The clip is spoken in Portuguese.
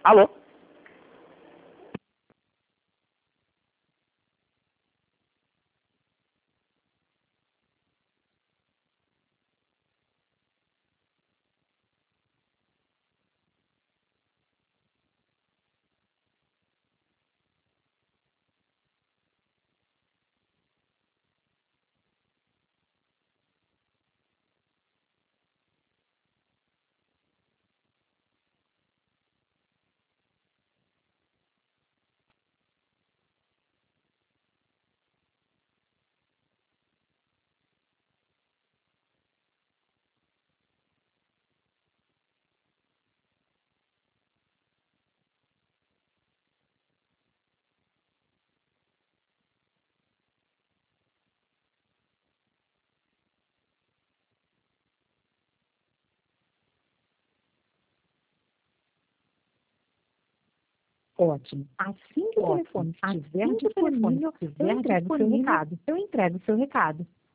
Alô? Ótimo. Assim que o telefone estiver disponível, eu entrego o seu recado.